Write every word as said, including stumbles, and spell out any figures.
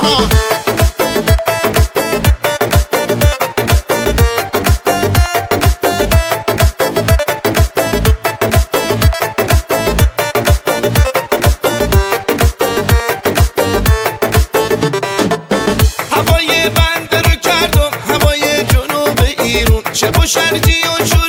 هوای بنده رو کردم هوای جنوب ایرون شب و شرجی و